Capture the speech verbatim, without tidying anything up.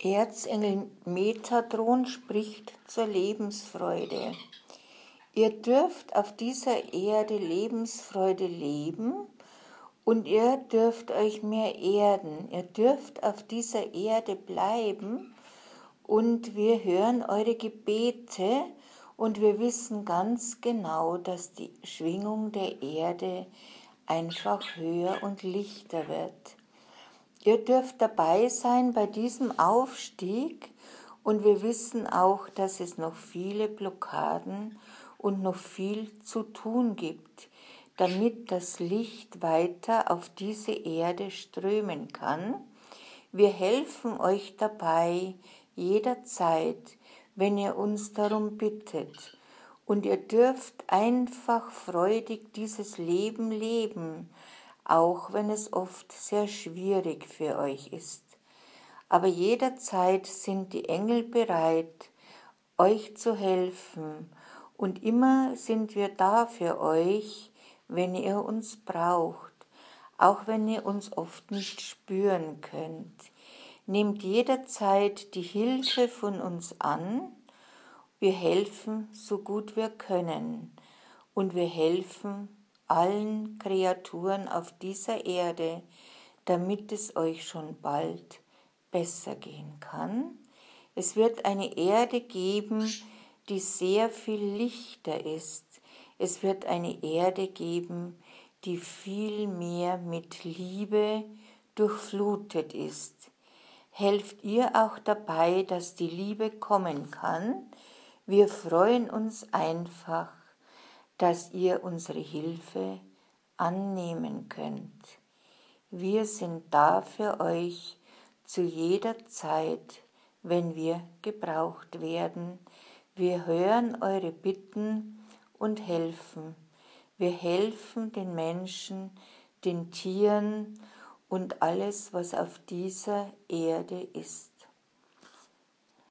Erzengel Metatron spricht zur Lebensfreude. Ihr dürft auf dieser Erde Lebensfreude leben und ihr dürft euch mehr erden. Ihr dürft auf dieser Erde bleiben und wir hören eure Gebete und wir wissen ganz genau, dass die Schwingung der Erde einfach höher und lichter wird. Ihr dürft dabei sein bei diesem Aufstieg und wir wissen auch, dass es noch viele Blockaden und noch viel zu tun gibt, damit das Licht weiter auf diese Erde strömen kann. Wir helfen euch dabei jederzeit, wenn ihr uns darum bittet. Und ihr dürft einfach freudig dieses Leben leben, auch wenn es oft sehr schwierig für euch ist. Aber jederzeit sind die Engel bereit, euch zu helfen und immer sind wir da für euch, wenn ihr uns braucht, auch wenn ihr uns oft nicht spüren könnt. Nehmt jederzeit die Hilfe von uns an, wir helfen so gut wir können und wir helfen allen Kreaturen auf dieser Erde, damit es euch schon bald besser gehen kann. Es wird eine Erde geben, die sehr viel lichter ist. Es wird eine Erde geben, die viel mehr mit Liebe durchflutet ist. Helft ihr auch dabei, dass die Liebe kommen kann. Wir freuen uns einfach, dass ihr unsere Hilfe annehmen könnt. Wir sind da für euch zu jeder Zeit, wenn wir gebraucht werden. Wir hören eure Bitten und helfen. Wir helfen den Menschen, den Tieren und alles, was auf dieser Erde ist.